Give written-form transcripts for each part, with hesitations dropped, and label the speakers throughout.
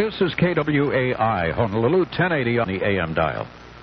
Speaker 1: This is KWAI, Honolulu, 1080 on the AM dial.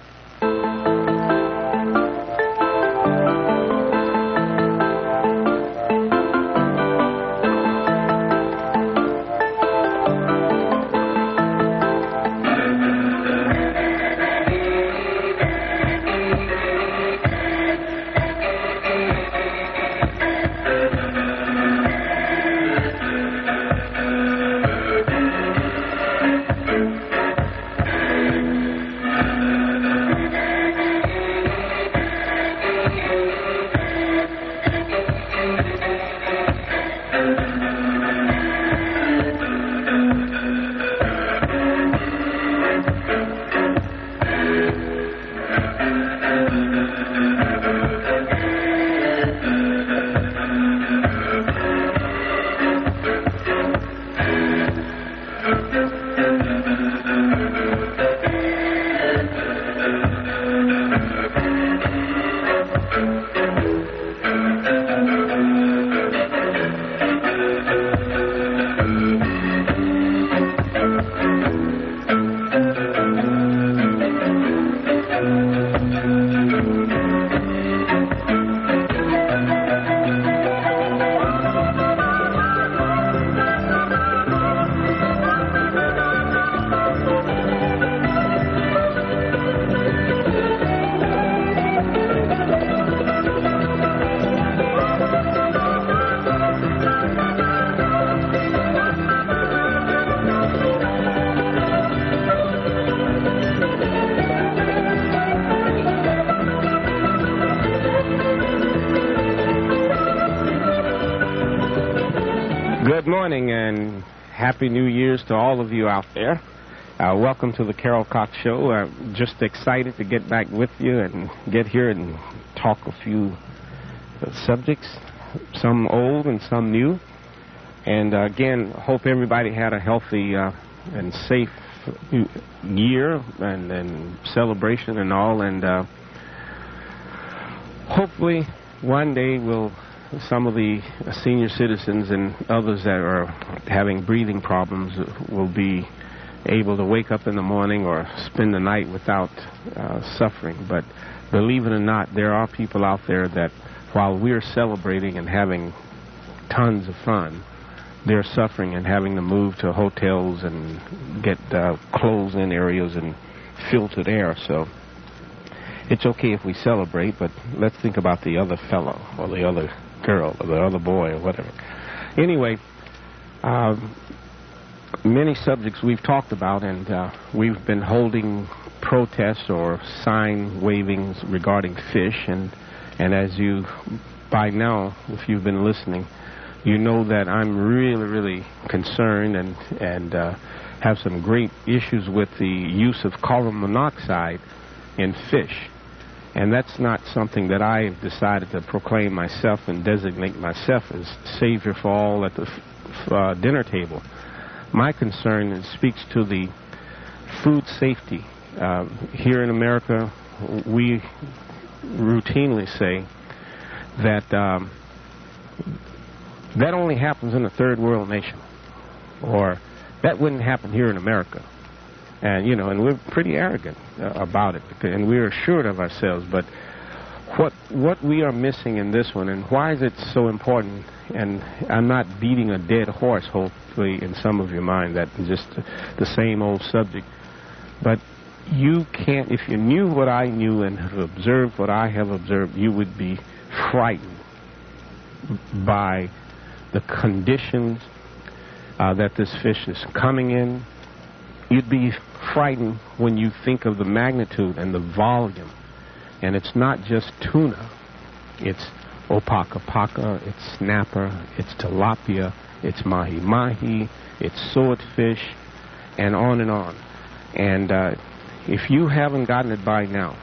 Speaker 2: Good morning and Happy New Year's to all of you out there. Welcome to the Carol Cox Show. Just excited to get back with you and get here and talk a few subjects, some old and some new. And again, hope everybody had a healthy and safe year and celebration and all. And hopefully one day some of the senior citizens and others that are having breathing problems will be able to wake up in the morning or spend the night without suffering. But believe it or not, there are people out there that while we're celebrating and having tons of fun, they're suffering and having to move to hotels and get closed-in areas and filtered air. So it's okay if we celebrate, but let's think about the other fellow or the other girl or the other boy or whatever. Anyway, many subjects we've talked about, and we've been holding protests or sign wavings regarding fish, and as you, by now, if you've been listening, you know that I'm really, really concerned and have some great issues with the use of carbon monoxide in fish. And that's not something that I've decided to proclaim myself and designate myself as savior for all at the dinner table. My concern speaks to the food safety. Here in America, we routinely say that that only happens in a third world nation, or that wouldn't happen here in America. And, and we're pretty arrogant about it, and we're assured of ourselves. But what we are missing in this one, and why is it so important, and I'm not beating a dead horse, hopefully, in some of your mind, that is just the same old subject. But you can't, if you knew what I knew and have observed what I have observed, you would be frightened by the conditions that this fish is coming in. You'd be frightened when you think of the magnitude and the volume. And it's not just tuna. It's opaka-paka, it's snapper, it's tilapia, it's mahi-mahi, it's swordfish, and on and on. And if you haven't gotten it by now,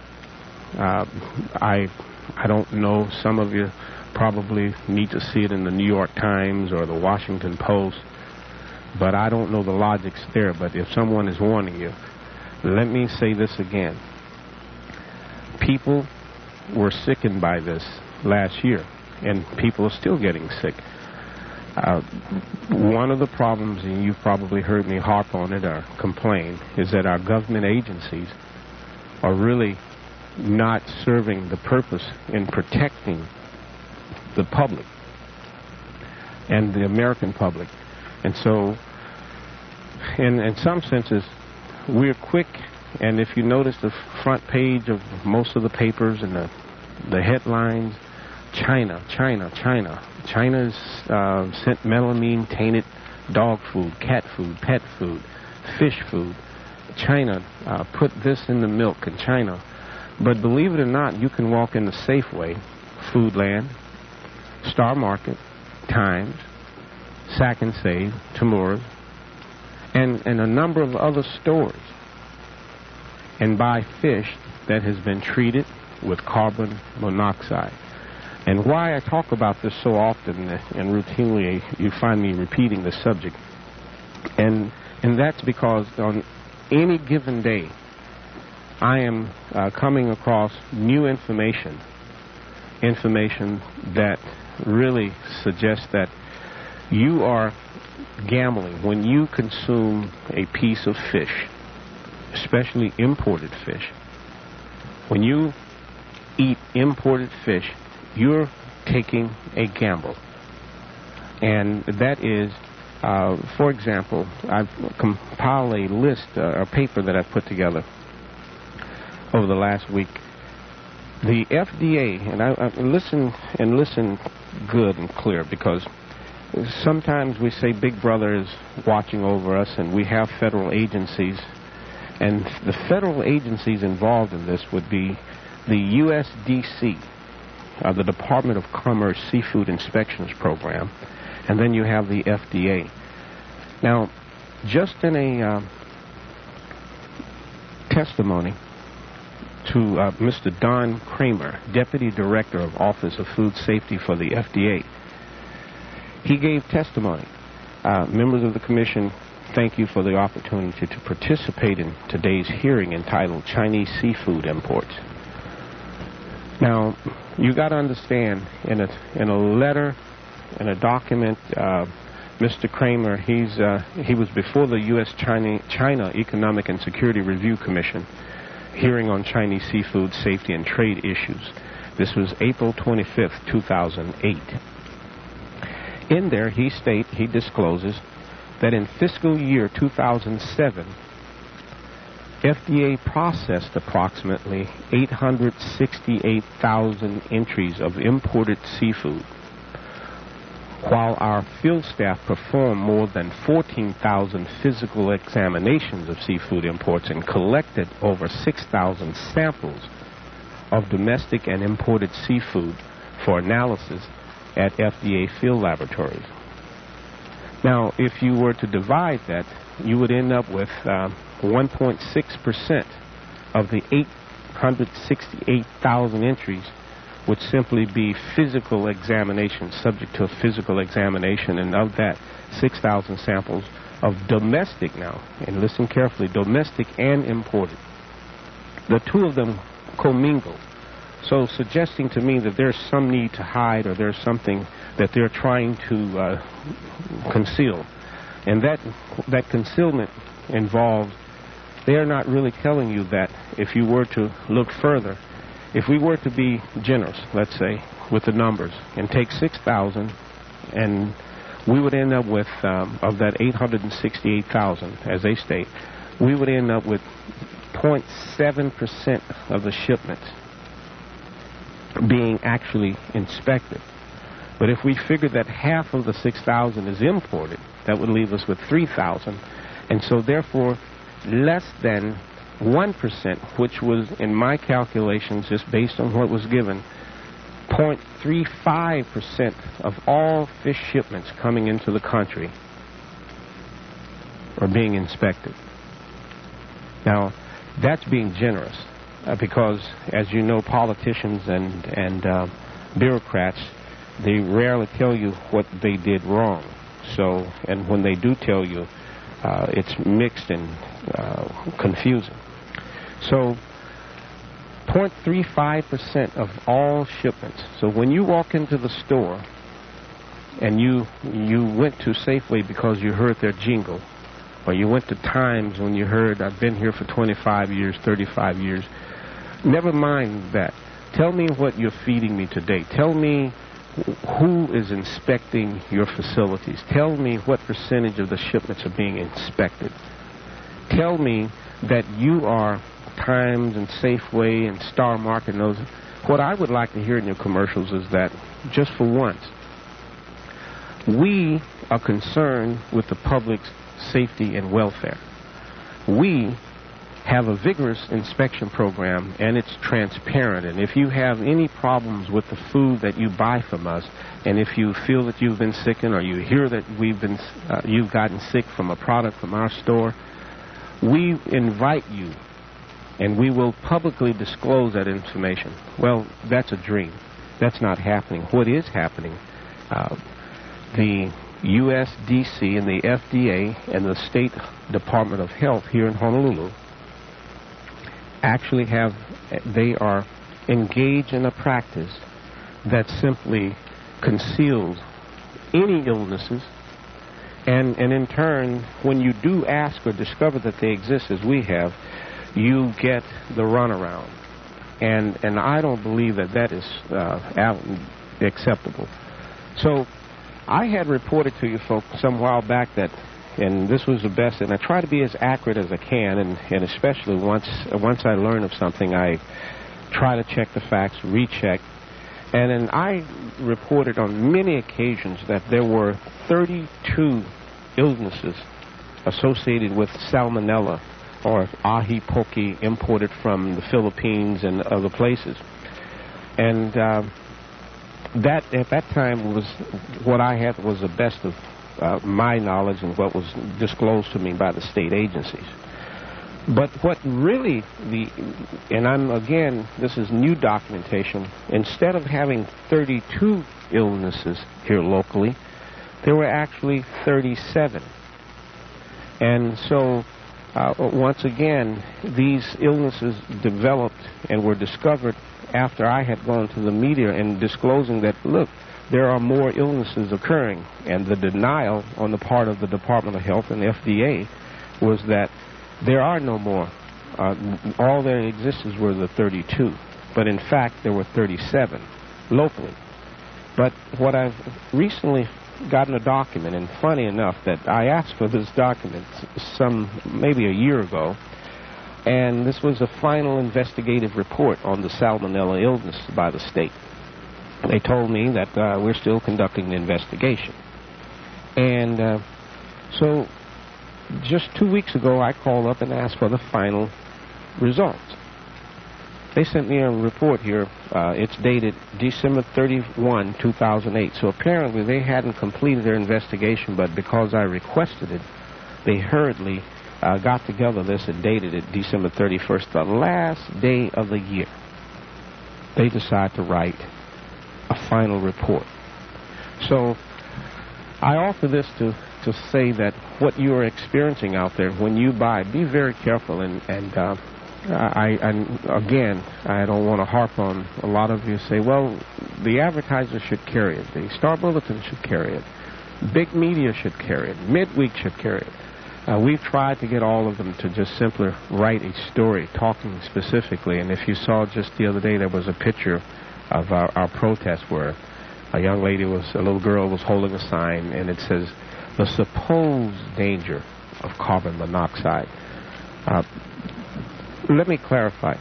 Speaker 2: I don't know, some of you probably need to see it in the New York Times or the Washington Post, but I don't know the logics there. But if someone is warning you, let me say this again. People were sickened by this last year, and people are still getting sick. One of the problems, and you've probably heard me harp on it or complain, is that our government agencies are really not serving the purpose in protecting the public and the American public. And so, in some senses, we're quick, and if you notice the front page of most of the papers and the headlines, China. China's sent melamine-tainted dog food, cat food, pet food, fish food. China put this in the milk in China. But believe it or not, you can walk into Safeway, Foodland, Star Market, Times, Sack and Save, Tamura's, and a number of other stores, and buy fish that has been treated with carbon monoxide. And why I talk about this so often and routinely, you find me repeating the subject, and that's because on any given day, I am coming across new information that really suggests that you are gambling when you consume a piece of fish, especially imported fish. When you eat imported fish, you're taking a gamble. And that is, for example, I've compiled a list, a paper that I've put together over the last week. The FDA, and I listen good and clear, because sometimes we say Big Brother is watching over us, and we have federal agencies, and the federal agencies involved in this would be the USDC, the Department of Commerce Seafood Inspections Program, and then you have the FDA. Now, just in a testimony to Mr. Don Kramer, Deputy Director of Office of Food Safety for the FDA, he gave testimony. Members of the Commission, thank you for the opportunity to participate in today's hearing entitled Chinese Seafood Imports. Now, you got to understand, in a letter, in a document, Mr. Kramer, he was before the U.S.-China Economic and Security Review Commission, hearing on Chinese seafood safety and trade issues. This was April 25th, 2008. In there, he discloses that in fiscal year 2007, FDA processed approximately 868,000 entries of imported seafood, while our field staff performed more than 14,000 physical examinations of seafood imports and collected over 6,000 samples of domestic and imported seafood for analysis at FDA field laboratories. Now, if you were to divide that, you would end up with 1.6% of the 868,000 entries would simply be physical examination, subject to a physical examination, and of that, 6,000 samples of domestic now, and listen carefully, domestic and imported. The two of them commingle, so suggesting to me that there's some need to hide, or there's something that they're trying to conceal. And that concealment involves, they're not really telling you that if you were to look further, if we were to be generous, let's say, with the numbers, and take 6,000, and we would end up with, of that 868,000, as they state, we would end up with 0.7% of the shipments being actually inspected. But if we figure that half of the 6,000 is imported, that would leave us with 3,000. And so, therefore, less than 1%, which was, in my calculations, just based on what was given, 0.35% of all fish shipments coming into the country are being inspected. Now, that's being generous, because, as you know, politicians and bureaucrats, they rarely tell you what they did wrong. So, and when they do tell you, it's mixed and confusing. So, 0.35% of all shipments. So when you walk into the store and you went to Safeway because you heard their jingle, or you went to Times when you heard, I've been here for 25 years, 35 years, never mind that. Tell me what you're feeding me today. Tell me who is inspecting your facilities. Tell me what percentage of the shipments are being inspected. Tell me that you are Times and Safeway and Star Market and those. What I would like to hear in your commercials is that, just for once, we are concerned with the public's safety and welfare. We have a vigorous inspection program, and it's transparent. And if you have any problems with the food that you buy from us, and if you feel that you've been sickened, or you hear that you've gotten sick from a product from our store, we invite you, and we will publicly disclose that information. Well, that's a dream. That's not happening. What is happening? The USDC and the FDA and the State Department of Health here in Honolulu actually they are engaged in a practice that simply conceals any illnesses, and in turn, when you do ask or discover that they exist, as we have, you get the runaround. And I don't believe that is acceptable. So I had reported to you folks some while back that, and this was the best, and I try to be as accurate as I can, and especially once I learn of something, I try to check the facts, recheck. And then I reported on many occasions that there were 32 illnesses associated with salmonella, or ahi poki, imported from the Philippines and other places. And that at that time was what I had was the best of my knowledge and what was disclosed to me by the state agencies. But what really this is new documentation. Instead of having 32 illnesses here locally, there were actually 37. And so once again, these illnesses developed and were discovered after I had gone to the media and disclosing that, look, there are more illnesses occurring. And the denial on the part of the Department of Health and the FDA was that there are no more. All that existed were the 32. But in fact, there were 37 locally. But what I've recently gotten a document, and funny enough that I asked for this document maybe a year ago, and this was a final investigative report on the salmonella illness by the state. They told me that we're still conducting the investigation. And so just 2 weeks ago, I called up and asked for the final results. They sent me a report here. It's dated December 31, 2008. So apparently they hadn't completed their investigation, but because I requested it, they hurriedly got together this and dated it December 31st, the last day of the year. They decided to write a final report. So I offer this to say that what you are experiencing out there when you buy, be very careful. And I don't want to harp on a lot of you say, well, the advertiser should carry it. The Star Bulletin should carry it. Big media should carry it. Midweek should carry it. We've tried to get all of them to just simply write a story talking specifically. And if you saw just the other day, there was a picture of our protest where a little girl was holding a sign, and it says, the supposed danger of carbon monoxide. Let me clarify.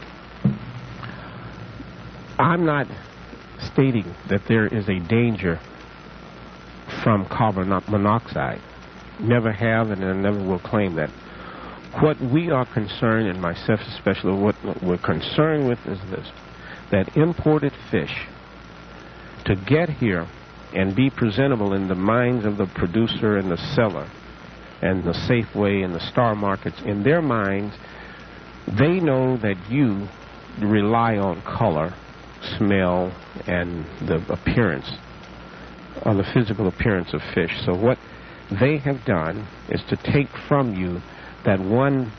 Speaker 2: I'm not stating that there is a danger from carbon monoxide. Never have, and I never will claim that. What we are concerned, and myself especially, what we're concerned with is this, that imported fish, to get here and be presentable in the minds of the producer and the seller and the Safeway and the Star Markets, in their minds, they know that you rely on color, smell, and the appearance, or the physical appearance of fish. So what they have done is to take from you that one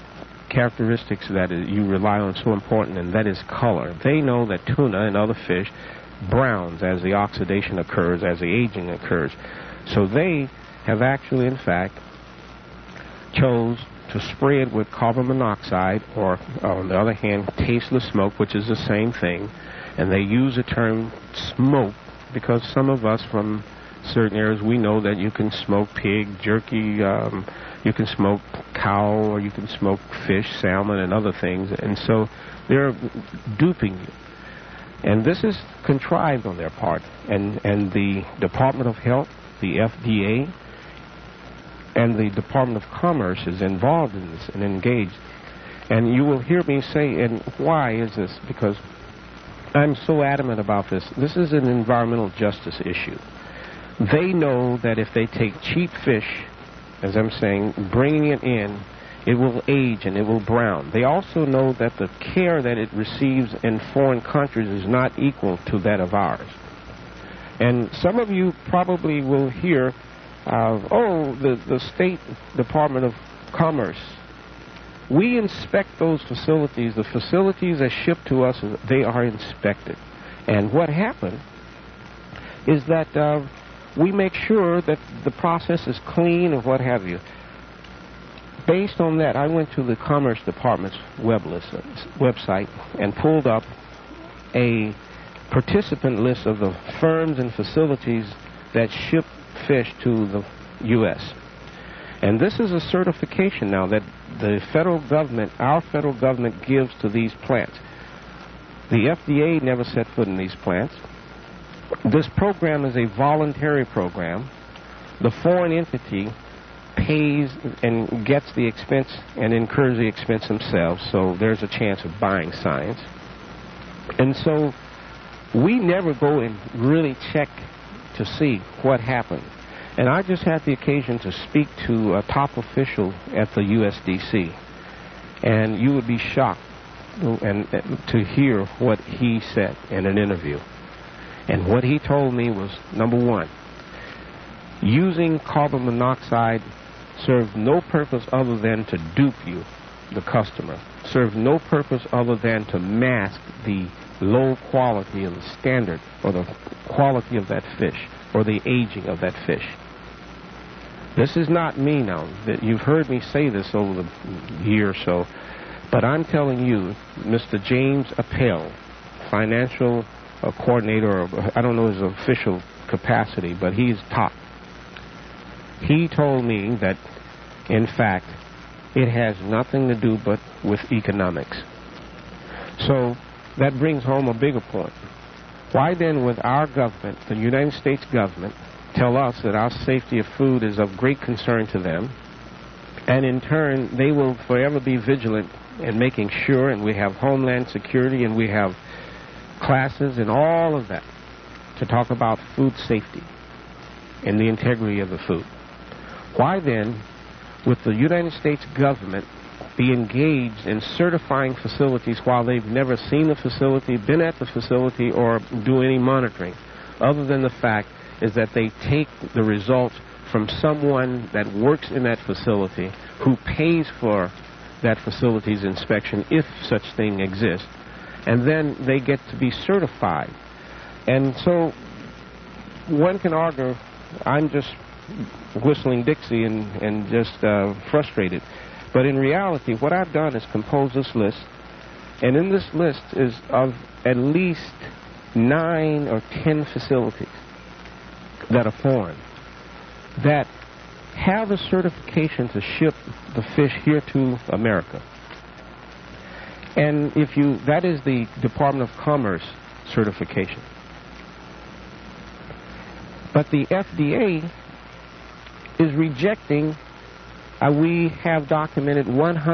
Speaker 2: characteristics that you rely on so important, and that is color. They know that tuna and other fish browns as the oxidation occurs, as the aging occurs. So they have actually, in fact, chose to spray it with carbon monoxide, or on the other hand, tasteless smoke, which is the same thing. And they use the term smoke because some of us from certain areas, we know that you can smoke pig, jerky, you can smoke cow, or you can smoke fish, salmon, and other things. And so they're duping you. And this is contrived on their part. And the Department of Health, the FDA, and the Department of Commerce is involved in this and engaged. And you will hear me say, and why is this? Because I'm so adamant about this. This is an environmental justice issue. They know that if they take cheap fish, as I'm saying, bringing it in, it will age and it will brown. They also know that the care that it receives in foreign countries is not equal to that of ours. And some of you probably will hear, the State Department of Commerce. We inspect those facilities. The facilities that ship to us, they are inspected. And what happened is that we make sure that the process is clean and what have you. Based on that, I went to the Commerce Department's website and pulled up a participant list of the firms and facilities that ship fish to the U.S. And this is a certification now that the federal government, our federal government, gives to these plants. The FDA never set foot in these plants. This program is a voluntary program. The foreign entity pays and gets the expense and incurs the expense themselves, so there's a chance of buying science. And so we never go and really check to see what happened. And I just had the occasion to speak to a top official at the USDC, and you would be shocked to hear what he said in an interview. And what he told me was, number one, using carbon monoxide served no purpose other than to dupe you, the customer. Served no purpose other than to mask the low quality of the standard or the quality of that fish or the aging of that fish. This is not me now. You've heard me say this over the year or so, but I'm telling you, Mr. James Appel, financial coordinator, or I don't know his official capacity, but he's top. He told me that, in fact, it has nothing to do but with economics. So that brings home a bigger point. Why then would our government, the United States government, tell us that our safety of food is of great concern to them, and in turn they will forever be vigilant in making sure, and we have Homeland Security and we have classes and all of that to talk about food safety and the integrity of the food. Why then would the United States government be engaged in certifying facilities while they've never seen the facility, been at the facility, or do any monitoring, other than the fact is that they take the results from someone that works in that facility who pays for that facility's inspection, if such thing exists, and then they get to be certified. And so one can argue, I'm just whistling Dixie and just frustrated. But in reality, what I've done is compose this list, and in this list is of at least 9 or 10 facilities that are foreign, that have a certification to ship the fish here to America. And that is the Department of Commerce certification. But the FDA is rejecting, we have documented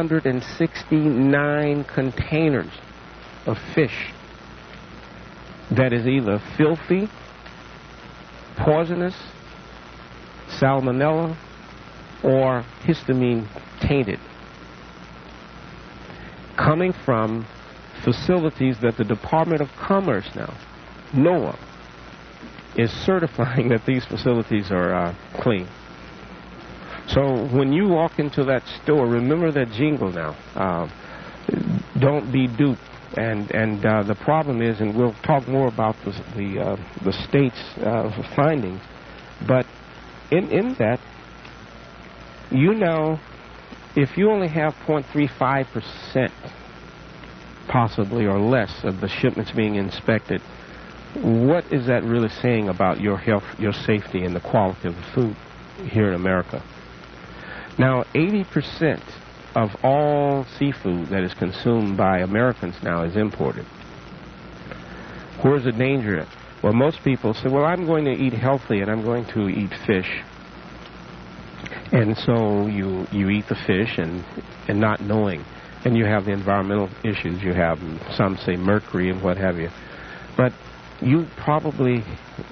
Speaker 2: 169 containers of fish that is either filthy, poisonous, salmonella, or histamine tainted, coming from facilities that the Department of Commerce now, NOAA, is certifying that these facilities are clean. So when you walk into that store, remember that jingle now. Don't be duped And the problem is, and we'll talk more about the state's findings, but in that, if you only have 0.35% possibly or less of the shipments being inspected, what is that really saying about your health, your safety, and the quality of the food here in America? Now, 80% of all seafood that is consumed by Americans now is imported. Where's the danger? Well, most people say, well, I'm going to eat healthy and I'm going to eat fish. And so you eat the fish and not knowing. And you have the environmental issues. You have, some say, mercury and what have you. But you probably,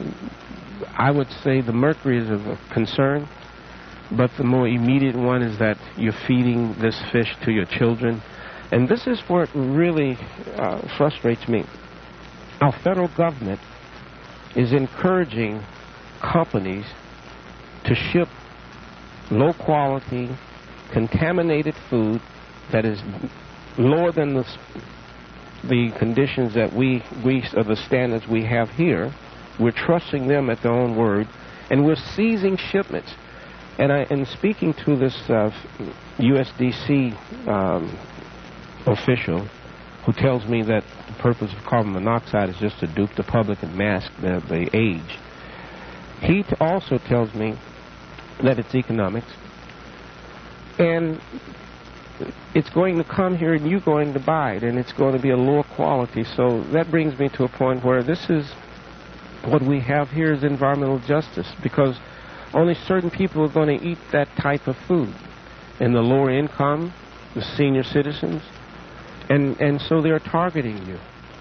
Speaker 2: I would say the mercury is of a concern, but the more immediate one is that you're feeding this fish to your children. And this is where it really frustrates me. Our federal government is encouraging companies to ship low-quality, contaminated food that is lower than the conditions that we or the standards we have here. We're trusting them at their own word, and we're seizing shipments. And in speaking to this USDC official, who tells me that the purpose of carbon monoxide is just to dupe the public and mask the age, he also tells me that it's economics, and it's going to come here and you're going to buy it, and it's going to be a lower quality. So that brings me to a point where this is what we have here is environmental justice, because only certain people are going to eat that type of food, and the lower income, the senior citizens, and so they're targeting you.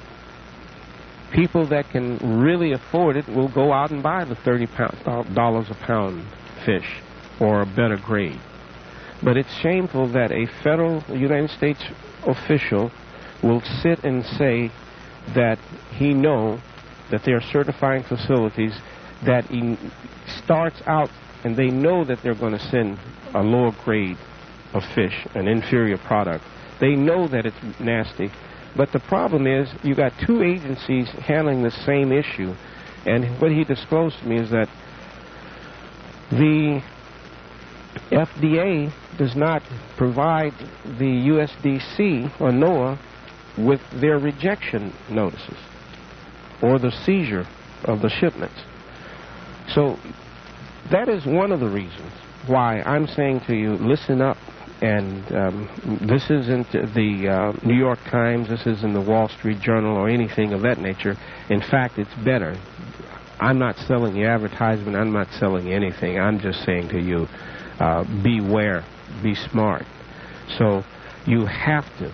Speaker 2: People that can really afford it will go out and buy the $30 a pound fish or a better grade. But it's shameful that a federal United States official will sit and say that he knows that there are certifying facilities that he starts out and they know that they're going to send a lower grade of fish, an inferior product. They know that it's nasty. But the problem is you got two agencies handling the same issue. And what he disclosed to me is that the FDA does not provide the USDC or NOAA with their rejection notices or the seizure of the shipments. So that is one of the reasons why I'm saying to you, listen up. And this isn't the New York Times, this isn't the Wall Street Journal or anything of that nature. In fact, it's better. I'm not selling you advertisement, I'm not selling you anything. I'm just saying to you, beware, be smart. So you have to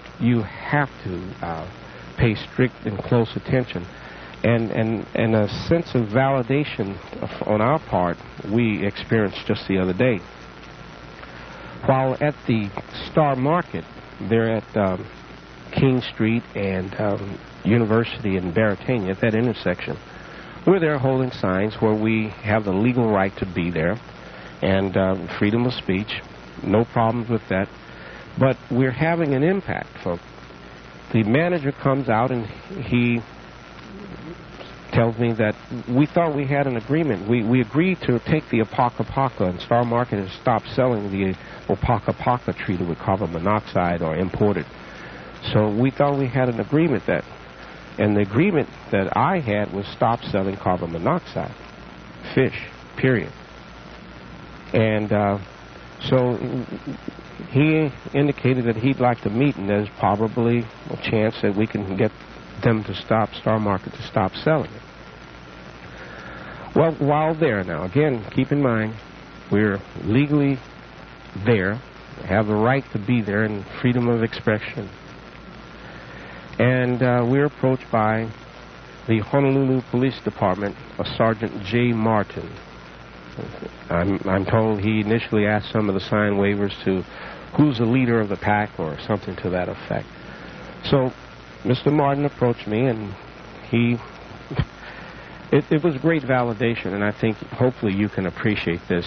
Speaker 2: pay strict and close attention. And a sense of validation on our part we experienced just the other day. While at the Star Market, they're at King Street and University in Baratania, at that intersection, we're there holding signs where we have the legal right to be there and freedom of speech, no problems with that. But we're having an impact, folks. The manager comes out and he tells me that we thought we had an agreement. We agreed to take the Opaka and Star Market and stop selling the Opaka treated with carbon monoxide or imported. So we thought we had an agreement and the agreement that I had was stop selling carbon monoxide, fish, period. And so he indicated that he'd like to meet, and there's probably a chance that we can get them to stop, Star Market to stop selling it. Well, while there now, again, keep in mind, we're legally there, have the right to be there and freedom of expression. And we're approached by the Honolulu Police Department, a Sergeant J. Martin. I'm told he initially asked some of the sign waivers to who's the leader of the pack or something to that effect. So Mr. Martin approached me, and it was great validation, and I think hopefully you can appreciate this.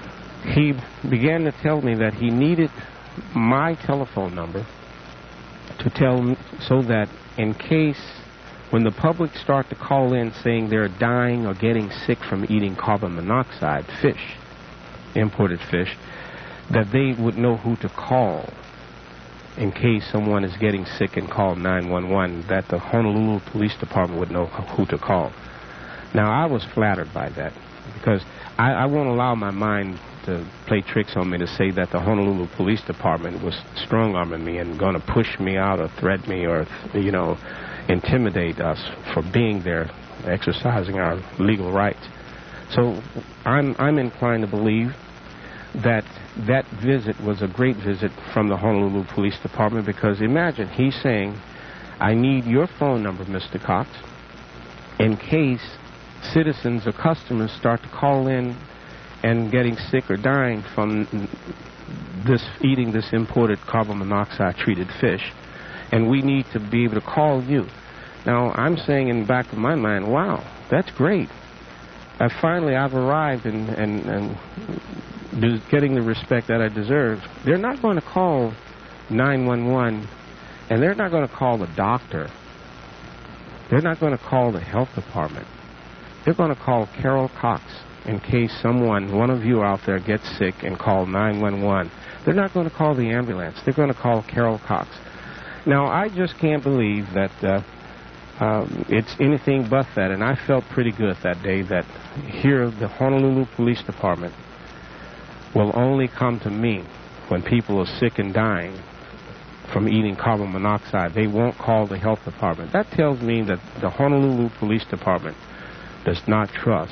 Speaker 2: He began to tell me that he needed my telephone number to tell, so that in case when the public start to call in saying they're dying or getting sick from eating carbon monoxide fish, imported fish, that they would know who to call in case someone is getting sick and call 911, that the Honolulu Police Department would know who to call. Now, I was flattered by that, because I won't allow my mind to play tricks on me to say that the Honolulu Police Department was strong-arming me and going to push me out or threaten me or, intimidate us for being there, exercising our legal rights. So I'm inclined to believe that visit was a great visit from the Honolulu Police Department, because imagine he's saying, I need your phone number, Mr. Cox, in case citizens or customers start to call in and getting sick or dying from eating this imported carbon monoxide treated fish, and we need to be able to call you. Now, I'm saying in the back of my mind, wow, that's great. I've arrived and getting the respect that I deserve. They're not going to call 911, and they're not going to call the doctor. They're not going to call the health department. They're going to call Carol Cox in case one of you out there gets sick and call 911. They're not going to call the ambulance. They're going to call Carol Cox. Now, I just can't believe that it's anything but that, and I felt pretty good that day that here the Honolulu Police Department will only come to me when people are sick and dying from eating carbon monoxide. They won't call the health department. That tells me that the Honolulu Police Department does not trust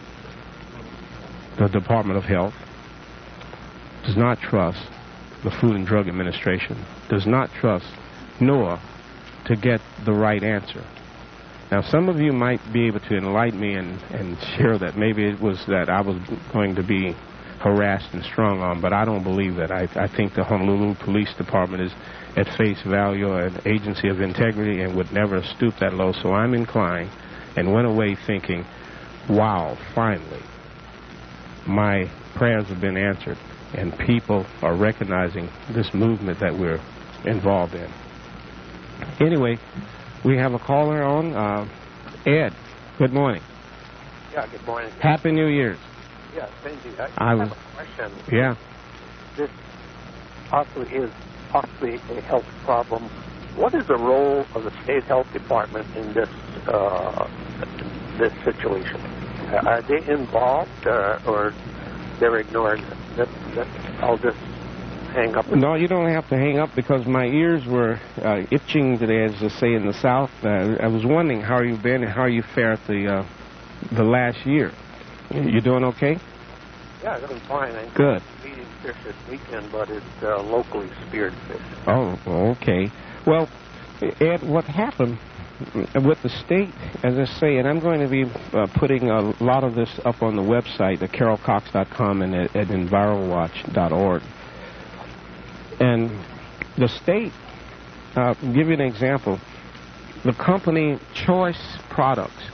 Speaker 2: the Department of Health, does not trust the Food and Drug Administration, does not trust NOAA to get the right answer. Now, some of you might be able to enlighten me and share that maybe it was that I was going to be harassed and strung on, but I don't believe that. I think the Honolulu Police Department is at face value an agency of integrity and would never stoop that low, so I'm inclined and went away thinking, wow, finally, my prayers have been answered, and people are recognizing this movement that we're involved in. Anyway, we have a caller on. Ed, good morning.
Speaker 3: Yeah, good morning.
Speaker 2: Happy New Year's.
Speaker 3: Yeah, thank you. I have a question.
Speaker 2: Yeah.
Speaker 3: This is possibly a health problem. What is the role of the state health department in this situation? Are they involved or they're ignoring it? I'll just hang up.
Speaker 2: No, you don't have to hang up, because my ears were itching today, as they say in the South. I was wondering how you've been and how you fared the last year. You doing okay?
Speaker 3: Yeah, I'm doing fine.
Speaker 2: Good.
Speaker 3: I'm eating fish this weekend, but it's locally speared fish.
Speaker 2: Oh, okay. Well, Ed, what happened with the state, as I say, and I'm going to be putting a lot of this up on the website at carolcox.com and at envirowatch.org. And the state, give you an example, the company Choice Products,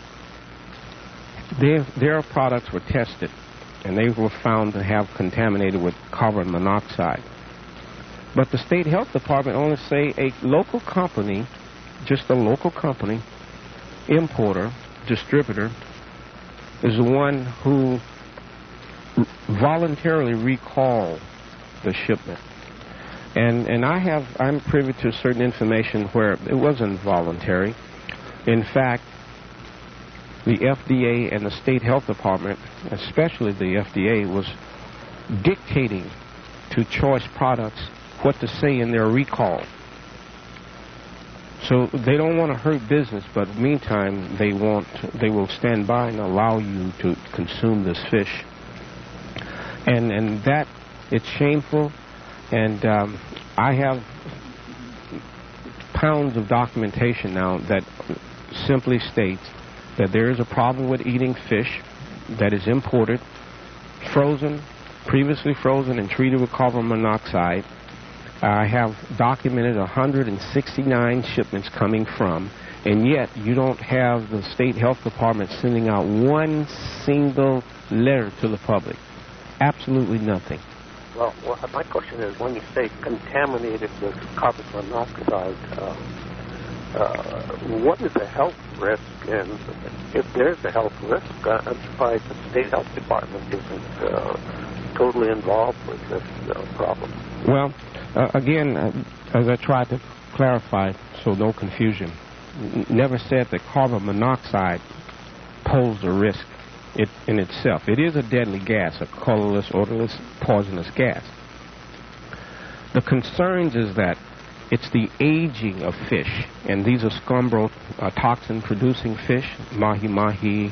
Speaker 2: their products were tested, and they were found to have contaminated with carbon monoxide. But the state health department only say a local company, just a local company, importer, distributor, is the one who voluntarily recalled the shipment. And I'm privy to certain information where it wasn't voluntary. In fact, the FDA and the state health department, especially the FDA, was dictating to Choice Products what to say in their recall. So they don't want to hurt business, but meantime, they will stand by and allow you to consume this fish. And that, it's shameful. And I have pounds of documentation now that simply states that there is a problem with eating fish that is imported, frozen, previously frozen and treated with carbon monoxide. I have documented 169 shipments coming from, and yet you don't have the state health department sending out one single letter to the public. Absolutely nothing.
Speaker 3: Well, my question is, when you say contaminated with carbon monoxide, what is the health risk? And if there's a health risk, I'm surprised the state health department isn't totally involved with this problem.
Speaker 2: Well, again, as I tried to clarify, so no confusion, never said that carbon monoxide poses a risk in itself. It is a deadly gas, a colorless, odorless, poisonous gas. The concerns is that it's the aging of fish, and these are scumbro toxin-producing fish, mahi-mahi,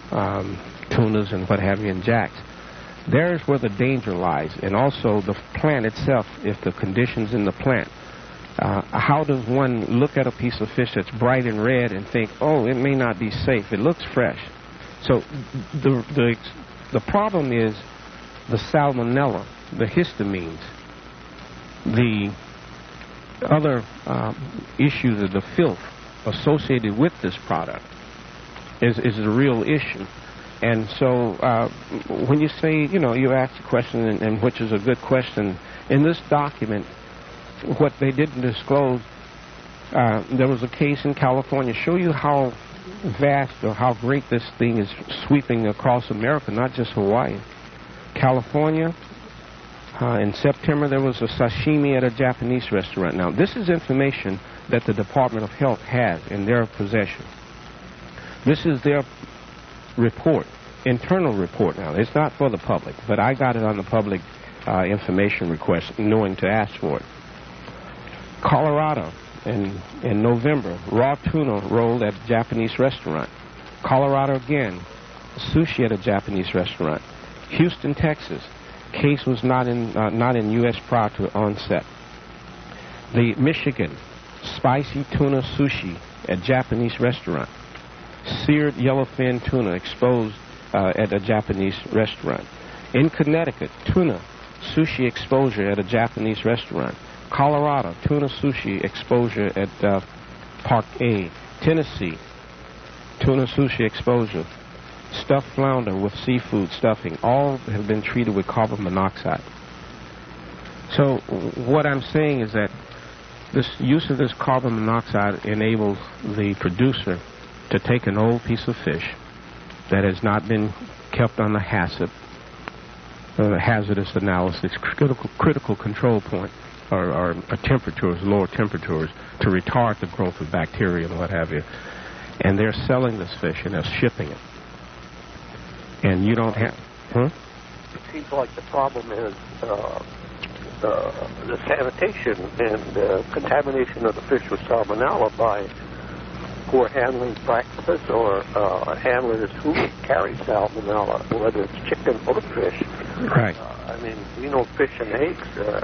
Speaker 2: tunas, and what have you, and jacks. There's where the danger lies, and also the plant itself, if the conditions in the plant. How does one look at a piece of fish that's bright and red and think, oh, it may not be safe, it looks fresh? So the problem is the salmonella, the histamines, the other issues of the filth associated with this product is a real issue. And so when you say, you asked a question, and which is a good question, in this document, what they didn't disclose, there was a case in California, show you how vast or how great this thing is sweeping across America, not just Hawaii. California, in September, there was a sashimi at a Japanese restaurant. Now, this is information that the Department of Health has in their possession. This is their report, internal report now. It's not for the public, but I got it on the public information request, knowing to ask for it. Colorado, in November, raw tuna rolled at a Japanese restaurant. Colorado again, sushi at a Japanese restaurant. Houston, Texas, case was not in U.S. prior to onset. The Michigan, spicy tuna sushi at Japanese restaurant. Seared yellowfin tuna exposed at a Japanese restaurant. In Connecticut, tuna sushi exposure at a Japanese restaurant. Colorado, tuna sushi exposure at Park A. Tennessee, tuna sushi exposure. Stuffed flounder with seafood stuffing. All have been treated with carbon monoxide. So what I'm saying is that this use of this carbon monoxide enables the producer to take an old piece of fish that has not been kept on the HACCP, hazardous analysis, critical control point, or temperatures, lower temperatures, to retard the growth of bacteria and what have you. And they're selling this fish and they're shipping it. And you don't have...
Speaker 3: It seems like the problem is the sanitation and contamination of the fish with salmonella by poor handling practices or handlers who carry salmonella, whether it's chicken or fish.
Speaker 2: Right.
Speaker 3: Fish and eggs,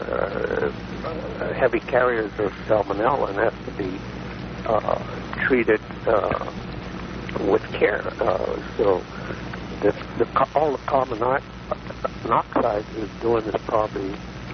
Speaker 3: heavy carriers of salmonella, and have to be treated with care. So all the carbon monoxide is doing is probably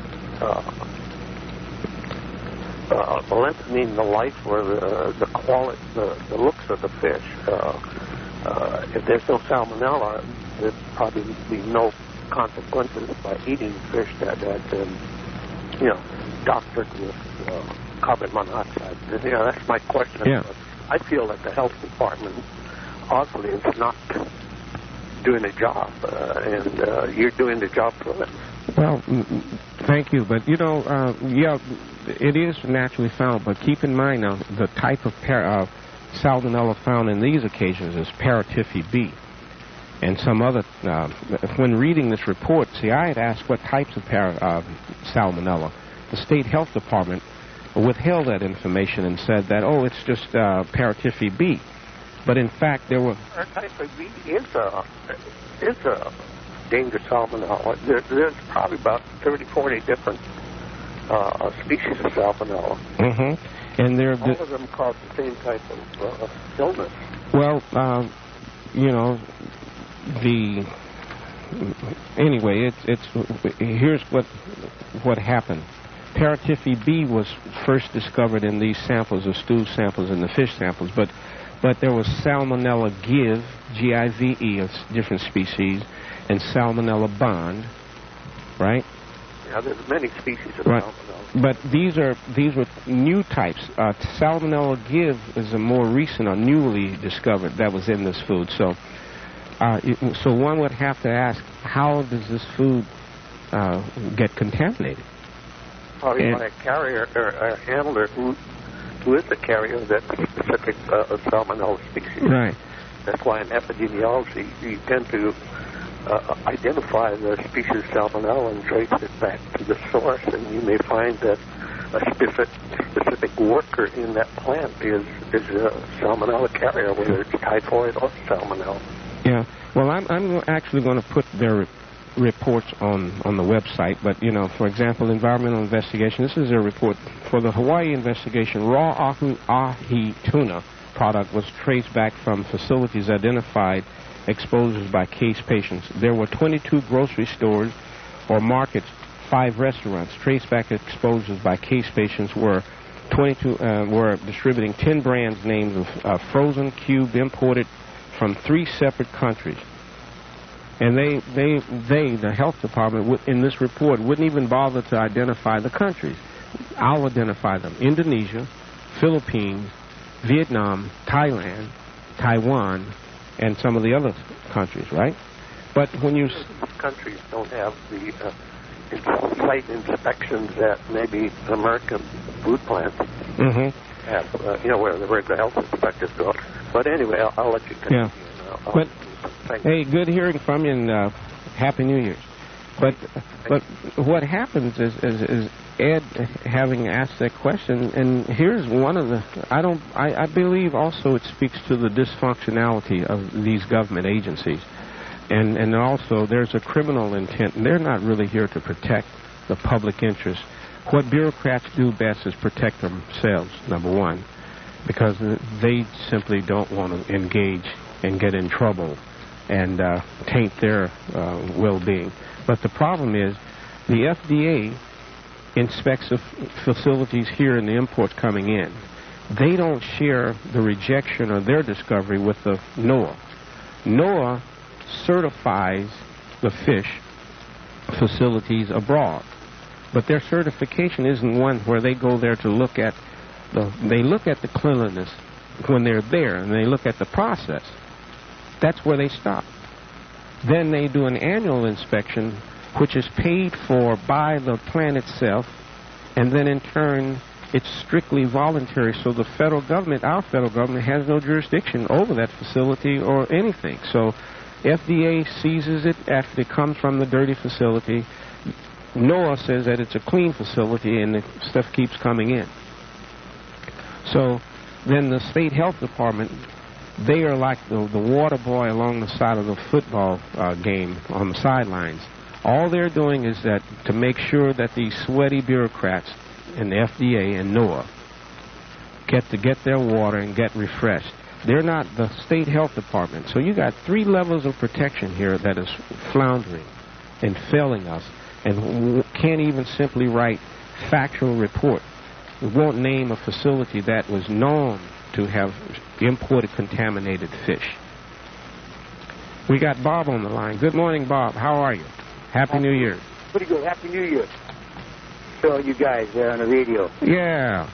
Speaker 3: lengthening the life or the quality, the looks of the fish. If there's no salmonella, there'd probably be no consequences by eating fish that had been, doctored with carbon monoxide. That's my question.
Speaker 2: Yeah.
Speaker 3: I feel that the health department obviously is not doing a job, and you're doing the job for them.
Speaker 2: Well, thank you, but it is naturally found. But keep in mind now, the type of salmonella found in these occasions is Paratyphi B. And some other, when reading this report, I had asked what types of salmonella. The state health department withheld that information and said that, it's just Paratyphi B. But in fact, there were...
Speaker 3: Paratyphi B is a dangerous salmonella. There's probably about 30, 40 different species of salmonella.
Speaker 2: Mm-hmm. And
Speaker 3: all of them cause the same type of illness.
Speaker 2: Well, anyway, here's what happened. Paratyphi B was first discovered in these samples, the stew samples and the fish samples, but there was Salmonella Give, Give, a different species, and Salmonella Bond, right?
Speaker 3: Yeah, there's many species of
Speaker 2: Right.
Speaker 3: salmonella.
Speaker 2: But these were new types. Salmonella Give is a more recent or newly discovered that was in this food. So, so one would have to ask, how does this food get contaminated?
Speaker 3: Probably by a carrier or a handler who is the carrier of that specific salmonella species.
Speaker 2: Right.
Speaker 3: That's why in epidemiology you tend to identify the species salmonella and trace it back to the source, and you may find that a specific worker in that plant is a salmonella carrier, whether it's typhoid or salmonella.
Speaker 2: Yeah. Well, I'm actually going to put their reports on the website, but, you know, for example, environmental investigation, this is a report for the Hawaii investigation. Raw ahi tuna product was traced back from facilities identified exposures by case patients. There were 22 grocery stores or markets, 5 restaurants. Traceback exposures by case patients were 22 were distributing 10 brands names of frozen, cubed, imported from 3 separate countries. And the health department in this report wouldn't even bother to identify the countries. I'll identify them: Indonesia, Philippines, Vietnam, Thailand, Taiwan, and some of the other countries, right? But when you...
Speaker 3: countries don't have the site inspections that maybe American food plants have, you know, where the regular health inspectors go. But anyway, I'll let you continue.
Speaker 2: Yeah. But, hey, good hearing from you, and Happy New Year's. But what happens is Ed having asked that question, and here's one of the... I believe also it speaks to the dysfunctionality of these government agencies. And also there's a criminal intent, and they're not really here to protect the public interest. What bureaucrats do best is protect themselves, number one, because they simply don't want to engage and get in trouble and taint their well-being. But the problem is the FDA inspects the facilities here and the imports coming in. They don't share the rejection of their discovery with the NOAA. NOAA certifies the fish facilities abroad, but their certification isn't one where they go there to look at they look at the cleanliness when they're there, and they look at the process. That's where they stop. Then they do an annual inspection, which is paid for by the plant itself, and then in turn it's strictly voluntary, so the federal government, our federal government, has no jurisdiction over that facility or anything. So FDA seizes it after it comes from the dirty facility. NOAA says that it's a clean facility, and the stuff keeps coming in. So then the state health department, they are like the water boy along the side of the football game on the sidelines. All they're doing is that to make sure that these sweaty bureaucrats in the FDA and NOAA get their water and get refreshed. They're not the state health department. So you got 3 levels of protection here that is floundering and failing us, and can't even simply write factual report. We won't name a facility that was known to have imported contaminated fish. We got Bob on the line. Good morning, Bob. How are you? Happy New Year.
Speaker 4: Pretty good. Happy New Year. So you guys there on the radio.
Speaker 2: Yeah.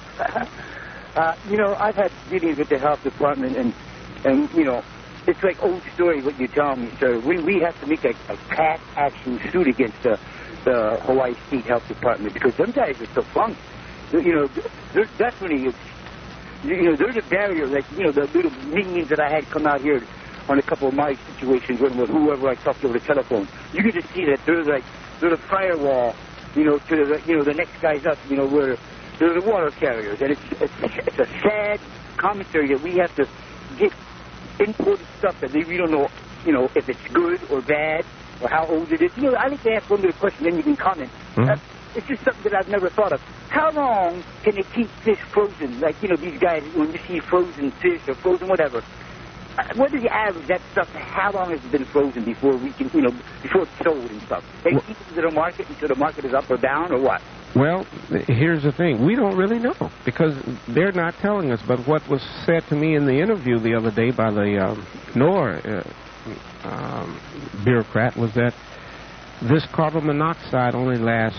Speaker 4: You know, I've had meetings with the health department, and you know, it's like old story what you tell me, sir. We have to make a class action suit against the Hawaii State Health Department, because them guys are so funk. You know, they're definitely, you know, there's a barrier. Like, you know, the little minions that I had come out here on a couple of my situations with whoever I talked to over the telephone. You can just see that there's a firewall, you know, to the next guys up, you know, where there's the water carriers, and it's a sad commentary that we have to get imported stuff that we don't know, you know, if it's good or bad or how old it is. You know, I like to ask one little question, then you can comment. It's just something that I've never thought of. How long can they keep fish frozen? Like, you know, these guys, when you see frozen fish or frozen whatever, what is the average that stuff? How long has it been frozen before we can, you know, before it's sold and stuff? They keep it to the market until the market is up or down, or what?
Speaker 2: Well, here's the thing. We don't really know, because they're not telling us. But what was said to me in the interview the other day by the NOAA bureaucrat was that This carbon monoxide only lasts,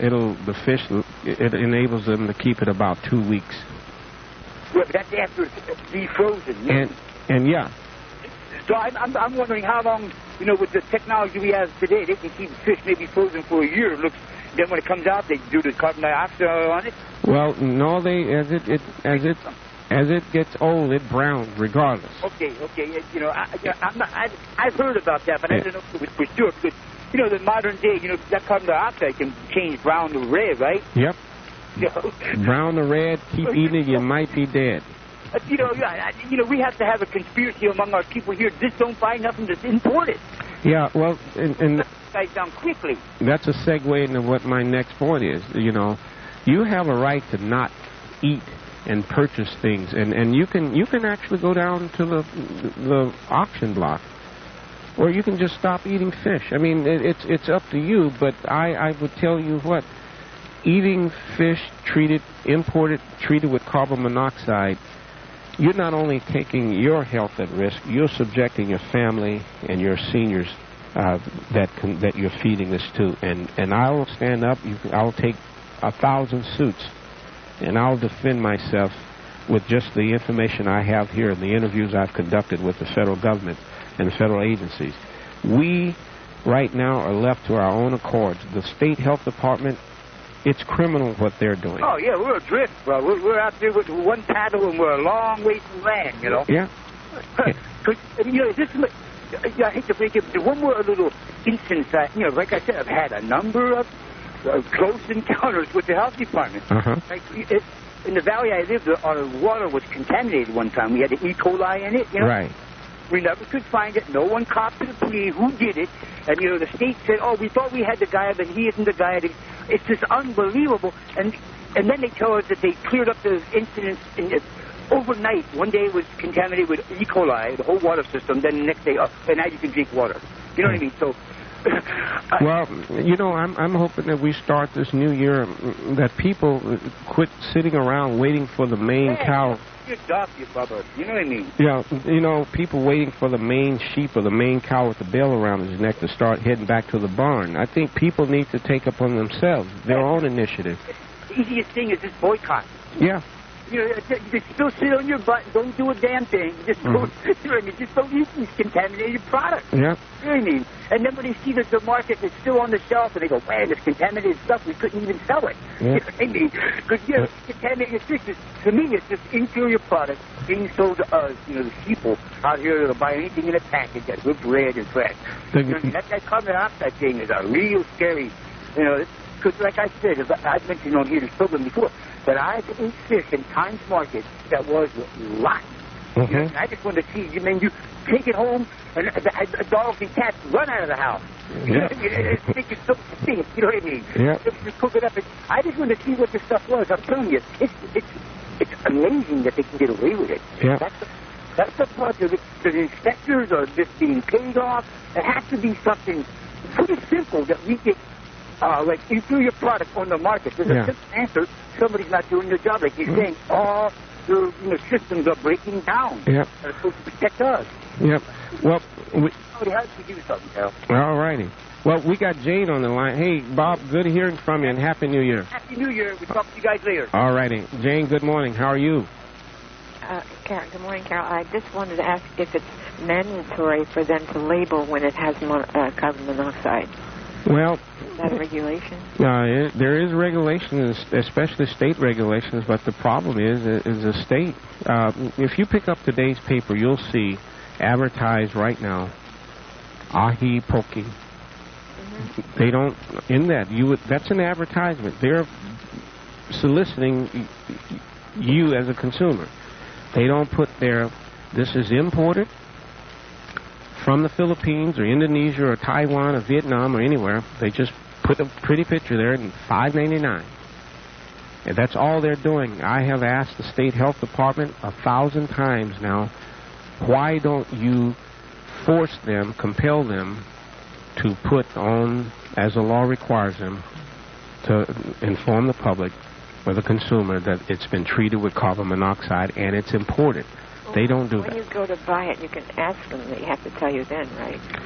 Speaker 2: it enables them to keep it about 2 weeks.
Speaker 4: Yeah, but that's after it's defrozen.
Speaker 2: And yeah.
Speaker 4: So I'm wondering how long, with the technology we have today, they can keep fish maybe frozen for a year. Then when it comes out, they do the carbon dioxide on it.
Speaker 2: Well, no, as it gets old, it browns regardless.
Speaker 4: Okay. I've heard about that, but I don't know if it was for sure. Because the modern day, that carbon dioxide can change brown to red, right?
Speaker 2: Yep. Brown to red. Keep eating it, you might be dead.
Speaker 4: We have to have a conspiracy among our people here. Just don't buy nothing that's imported.
Speaker 2: Yeah, well, and
Speaker 4: guys down quickly.
Speaker 2: That's a segue into what my next point is. You have a right to not eat and purchase things, and you can actually go down to the auction block, or you can just stop eating fish. I mean, it's up to you, but I would tell you what, eating fish imported, treated with carbon monoxide, you're not only taking your health at risk, you're subjecting your family and your seniors that you're feeding this to. And I will stand up, I'll take 1,000 suits, and I'll defend myself with just the information I have here and the interviews I've conducted with the federal government and the federal agencies. We, right now, are left to our own accords. The state health department, it's criminal what they're doing.
Speaker 4: Oh, yeah, we're adrift, bro. We're out there with one paddle, and we're a long way from land,
Speaker 2: Yeah.
Speaker 4: Because, I hate to break it, but one more little instance, like I said, I've had a number of close encounters with the health department.
Speaker 2: Uh-huh.
Speaker 4: Like, in the valley I lived, our water was contaminated one time. We had the E. coli in it,
Speaker 2: Right.
Speaker 4: We never could find it. No one copped to the plea who did it. And, the state said, we thought we had the guy, but he isn't the guy. It's just unbelievable. And then they tell us that they cleared up the incidents overnight. One day it was contaminated with E. coli, the whole water system. Then the next day, and now you can drink water. You know what I mean? So...
Speaker 2: Well, I'm hoping that we start this new year, that people quit sitting around waiting for the main cow.
Speaker 4: You're dumb, you bubba. You know what I mean?
Speaker 2: Yeah, people waiting for the main sheep or the main cow with the bell around his neck to start heading back to the barn. I think people need to take upon themselves their own initiative.
Speaker 4: The easiest thing is just boycott.
Speaker 2: Yeah.
Speaker 4: You just still sit on your butt and don't do a damn thing. Just don't, just don't eat these contaminated products.
Speaker 2: Yeah.
Speaker 4: You know what I mean? And then when they see that the market is still on the shelf, and they go, man, this contaminated stuff, we couldn't even sell it.
Speaker 2: Yeah.
Speaker 4: You know what I mean? Because, contaminated fish, to me, it's just inferior product being sold to us, the people out here that'll buy anything in a package that looks red and fresh. That carbon dioxide thing is a real scary, because like I said, as I've mentioned on here this program before, that I've ate fish in Times Market that was rotten.
Speaker 2: Mm-hmm.
Speaker 4: I just wanted to see, you take it home, and dogs and cats run out of the house.
Speaker 2: Yeah.
Speaker 4: It's so stink, you know what I mean?
Speaker 2: Yeah.
Speaker 4: Just cook it up. I just wanted to see what the stuff was. I'm telling you, it's amazing that they can get away with it.
Speaker 2: Yeah.
Speaker 4: That's the part of it. The inspectors are just being paid off. It has to be something pretty simple that we get like inferior product on the market. There's a simple answer. Somebody's not doing their job. Like you're saying, all the systems are breaking down.
Speaker 2: Yep.
Speaker 4: They're supposed to protect us.
Speaker 2: Yep. Well,
Speaker 4: somebody has to do something, Carol.
Speaker 2: All righty. Well, we got Jane on the line. Hey, Bob, good hearing from you, and Happy New Year.
Speaker 4: Happy New Year. We'll talk to you guys later.
Speaker 2: All righty. Jane, good morning. How are you?
Speaker 5: Carol, good morning, Carol. I just wanted to ask if it's mandatory for them to label when it has carbon monoxide.
Speaker 2: Well,
Speaker 5: is that a regulation?
Speaker 2: There is regulations, especially state regulations, but the problem is a state. If you pick up today's paper, you'll see advertised right now, ahi poke. Mm-hmm. They don't, that's an advertisement. They're soliciting you as a consumer. They don't put this is imported from the Philippines or Indonesia or Taiwan or Vietnam or anywhere. They just put a pretty picture there and $5.99. And that's all they're doing. I have asked the state health department 1,000 times now, why don't you force them, compel them to put on, as the law requires them, to inform the public or the consumer that it's been treated with carbon monoxide and it's imported. They don't do that.
Speaker 5: When you go to buy it, you can ask them. They have to tell you then, right?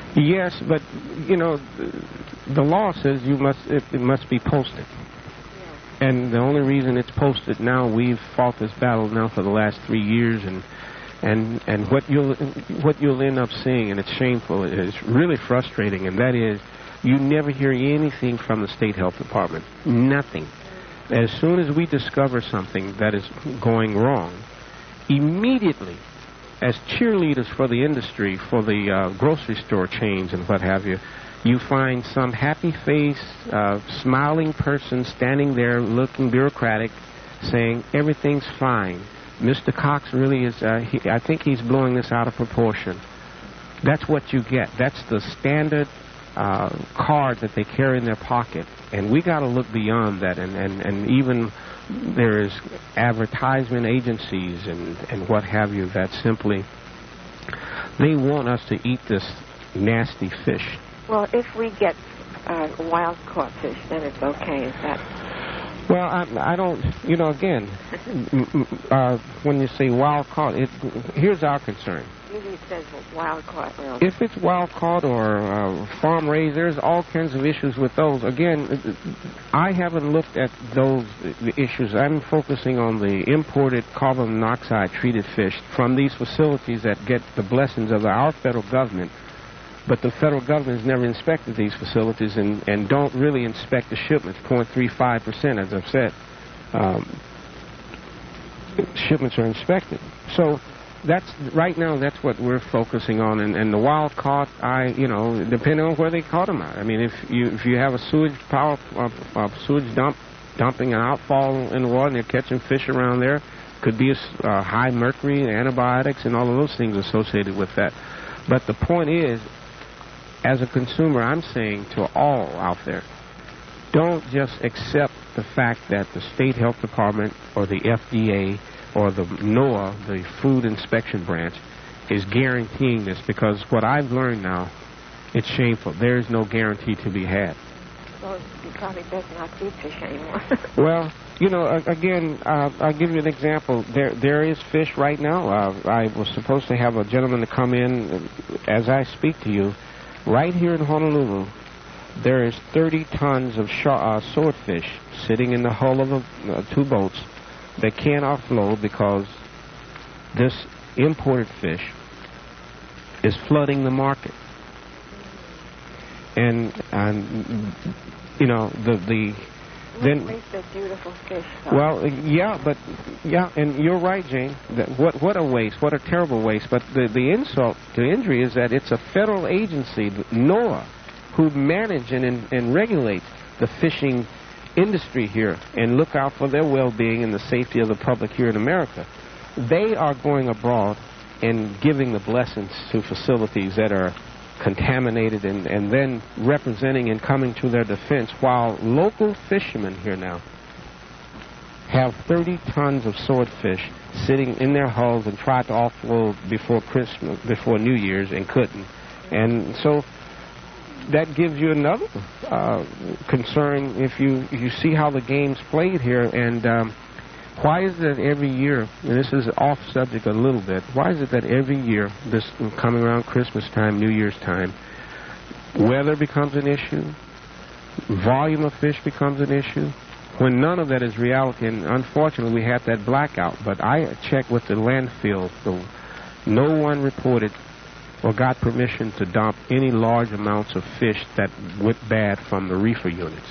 Speaker 2: Yes, but, you know, the law says it must be posted.
Speaker 5: Yeah.
Speaker 2: And the only reason it's posted now, we've fought this battle now for the last 3 years, and what you'll end up seeing, and it's shameful, it's really frustrating, and that is you never hear anything from the state health department. Nothing. As soon as we discover something that is going wrong, immediately, as cheerleaders for the industry, for the grocery store chains and what have you, you find some happy-faced, smiling person standing there looking bureaucratic, saying everything's fine. Mr. Cox really is, I think he's blowing this out of proportion. That's what you get. That's the standard card that they carry in their pocket. And we got to look beyond that. And even there's advertisement agencies and what have you that simply, they want us to eat this nasty fish.
Speaker 5: Well, if we get wild-caught fish, then it's okay, is that...
Speaker 2: Well, I don't, you know, again, when you say wild-caught, here's our concern.
Speaker 5: Usually it says wild-caught.
Speaker 2: If it's wild-caught or farm-raised, there's all kinds of issues with those. Again, I haven't looked at those issues. I'm focusing on the imported carbon monoxide-treated fish from these facilities that get the blessings of our federal government. But the federal government has never inspected these facilities and don't really inspect the shipments, 0.35%, as I've said. Shipments are inspected. So right now, that's what we're focusing on. And the wild caught, depending on where they caught them at. I mean, if you have a sewage dumping an outfall in the water and they're catching fish around there, could be a high mercury, antibiotics, and all of those things associated with that. But the point is, as a consumer, I'm saying to all out there, don't just accept the fact that the state health department or the FDA or the NOAA, the Food Inspection Branch, is guaranteeing this, because what I've learned now, it's shameful. There is no guarantee to be had.
Speaker 5: Well, you probably better not eat fish anymore.
Speaker 2: Well, you know, again, I'll give you an example. There is fish right now. I was supposed to have a gentleman to come in as I speak to you. Right here in Honolulu, there is 30 tons of swordfish sitting in the hull of two boats that can't offload because this imported fish is flooding the market. And you know, then
Speaker 5: waste of beautiful fish.
Speaker 2: Well, yeah, and you're right, Jane. What a waste! What a terrible waste! But the insult to injury is that it's a federal agency, NOAA, who manage and regulate the fishing industry here and look out for their well-being and the safety of the public here in America. They are going abroad and giving the blessings to facilities that are contaminated and then representing and coming to their defense, while local fishermen here now have 30 tons of swordfish sitting in their hulls and tried to offload before Christmas, before New Year's, and couldn't. And so that gives you another concern if you see how the game's played here. And why is it that every year, and this is off subject a little bit, why is it that every year, this coming around Christmas time, New Year's time, weather becomes an issue, volume of fish becomes an issue, when none of that is reality? And unfortunately, we had that blackout. But I checked with the landfill, so no one reported or got permission to dump any large amounts of fish that went bad from the reefer units.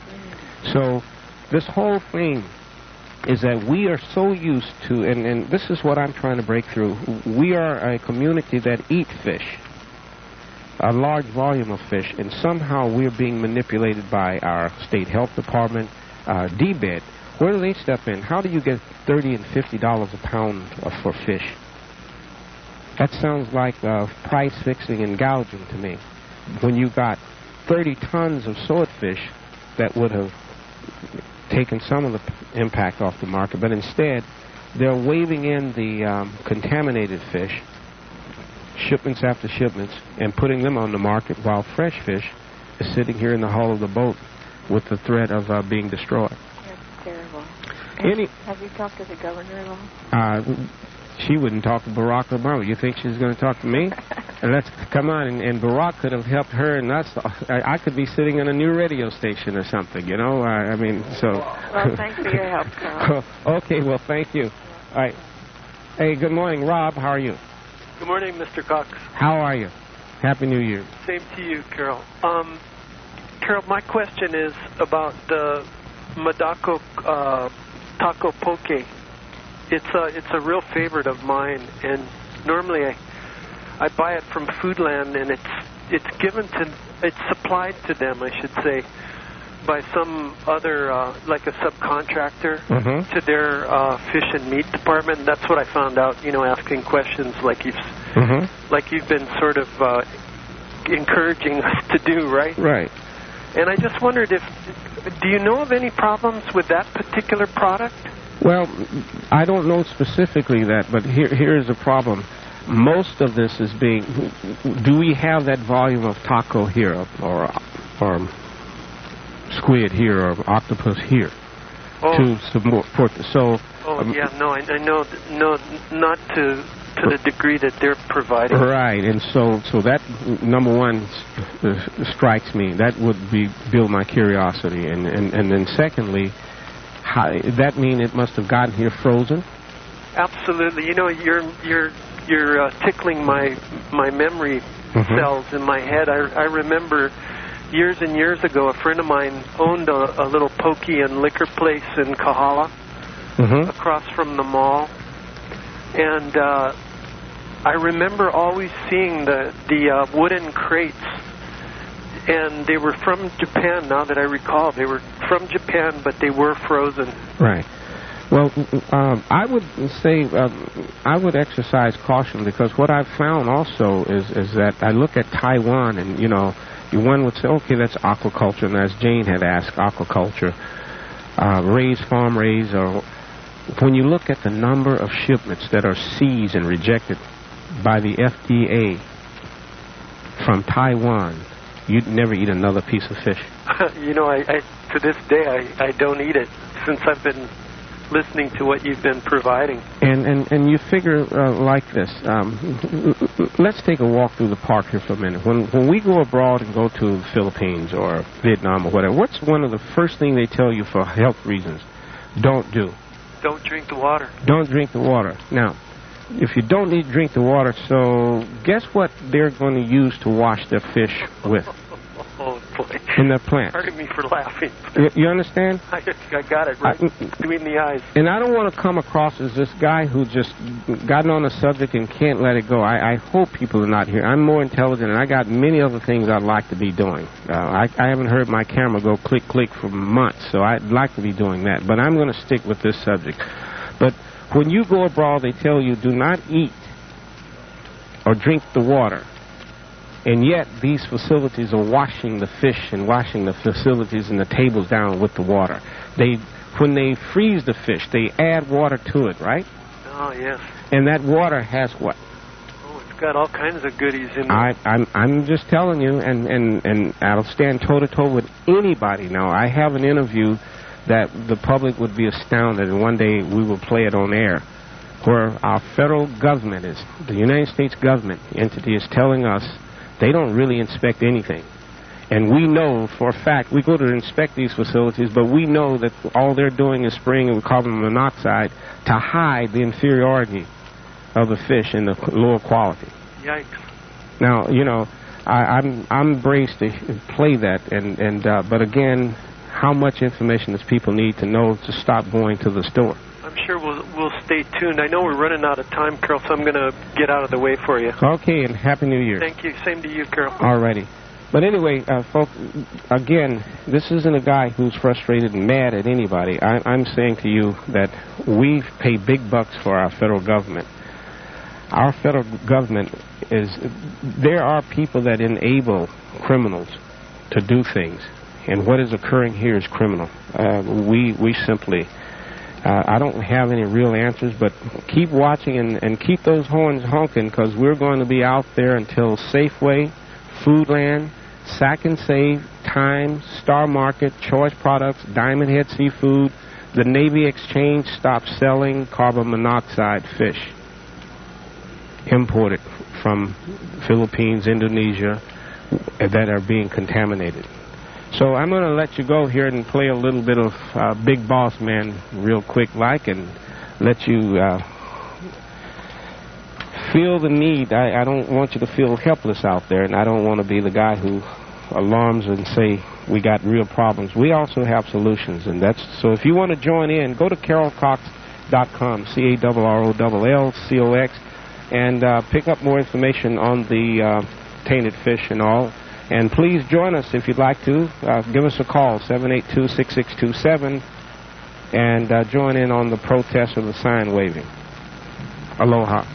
Speaker 2: So this whole thing is that we are so used to, and this is what I'm trying to break through, we are a community that eat fish, a large volume of fish, and somehow we're being manipulated by our state health department, DBED. Where do they step in? How do you get $30 and $50 a pound for fish? That sounds like price fixing and gouging to me. When you got 30 tons of swordfish that would have taken some of the impact off the market, but instead they're waving in the contaminated fish, shipments after shipments, and putting them on the market while fresh fish is sitting here in the hull of the boat with the threat of being destroyed.
Speaker 5: That's terrible.
Speaker 2: Have
Speaker 5: you talked to the governor at all?
Speaker 2: she wouldn't talk to Barack Obama. You think she's going to talk to me? And let's come on, and Barack could have helped her and us. I could be sitting on a new radio station or something, you know. I mean, so.
Speaker 5: Well, thanks for your help, Carl.
Speaker 2: Okay, well, thank you. All right. Hey, good morning, Rob. How are you?
Speaker 6: Good morning, Mr. Cox.
Speaker 2: How are you? Happy New Year.
Speaker 6: Same to you, Carol. Carol, my question is about the Madako Taco Poke. It's a real favorite of mine, and normally I buy it from Foodland, and it's supplied to them, I should say, by some other like a subcontractor to their fish and meat department. That's what I found out, you know, asking questions like you've been sort of encouraging us to do, right?
Speaker 2: Right.
Speaker 6: And I just wondered do you know of any problems with that particular product?
Speaker 2: Well, I don't know specifically that, but here's a problem. Most of this is being. Do we have that volume of taco here, or squid here, or octopus here to support this? So.
Speaker 6: Yeah, no, I know, no, not to the degree that they're providing.
Speaker 2: Right, and so that number one strikes me. That would build my curiosity, and then secondly. That mean it must have gotten here frozen?
Speaker 6: Absolutely. You know, you're tickling my memory cells in my head. I remember years and years ago, a friend of mine owned a little pokey and liquor place in Kahala, across from the mall, and I remember always seeing the wooden crates. And they were from Japan, now that I recall. They were from Japan, but they were frozen.
Speaker 2: Right. Well, I would say I would exercise caution, because what I've found also is that I look at Taiwan, and, you know, one would say, okay, that's aquaculture, and as Jane had asked, aquaculture, farm raised, or when you look at the number of shipments that are seized and rejected by the FDA from Taiwan, you'd never eat another piece of fish.
Speaker 6: You know, I to this day, I don't eat it since I've been listening to what you've been providing.
Speaker 2: And you figure like this. Let's take a walk through the park here for a minute. When we go abroad and go to the Philippines or Vietnam or whatever, what's one of the first things they tell you for health reasons? Don't do.
Speaker 6: Don't drink the water.
Speaker 2: Don't drink the water. Now, if you don't need to drink the water, so guess what they're going to use to wash their fish with?
Speaker 6: Oh, boy.
Speaker 2: In their plants.
Speaker 6: Pardon me for laughing.
Speaker 2: You understand?
Speaker 6: I got it right between the eyes.
Speaker 2: And I don't want to come across as this guy who just gotten on a subject and can't let it go. I hope people are not here. I'm more intelligent, and I got many other things I'd like to be doing. I haven't heard my camera go click, click for months, so I'd like to be doing that. But I'm going to stick with this subject. But when you go abroad, they tell you do not eat or drink the water. And yet these facilities are washing the fish and washing the facilities and the tables down with the water. When they freeze the fish, they add water to it, right?
Speaker 6: Oh, yes.
Speaker 2: And that water has what?
Speaker 6: Oh, it's got all kinds of goodies in it.
Speaker 2: I'm just telling you, and I'll stand toe-to-toe with anybody now. I have an interview that the public would be astounded, and one day we will play it on air, where our federal government the United States government entity is telling us they don't really inspect anything. And we know for a fact, we go to inspect these facilities, but we know that all they're doing is spraying with carbon monoxide to hide the inferiority of the fish and the lower quality.
Speaker 6: Yikes.
Speaker 2: Now, you know, I'm braced to play that, but again, how much information does people need to know to stop going to the store?
Speaker 6: I'm sure we'll stay tuned. I know we're running out of time, Carol, so I'm going to get out of the way for you.
Speaker 2: Okay, and Happy New Year.
Speaker 6: Thank you. Same to you, Carol.
Speaker 2: All righty. But anyway, folks, again, this isn't a guy who's frustrated and mad at anybody. I'm saying to you that we pay big bucks for our federal government. Our federal government there are people that enable criminals to do things. And what is occurring here is criminal. We simply... I don't have any real answers, but keep watching and keep those horns honking, because we're going to be out there until Safeway, Foodland, Sack and Save, Time, Star Market, Choice Products, Diamond Head Seafood, the Navy Exchange stops selling carbon monoxide fish. imported from Philippines, Indonesia, that are being contaminated. So I'm going to let you go here and play a little bit of Big Boss Man real quick like, and let you feel the need. I don't want you to feel helpless out there, and I don't want to be the guy who alarms and say we got real problems. We also have solutions, and that's so. If you want to join in, go to CarolCox.com, CarolLCOX, and pick up more information on the tainted fish and all. And please join us if you'd like to. Give us a call, 782-6627, and join in on the protest or the sign waving. Aloha.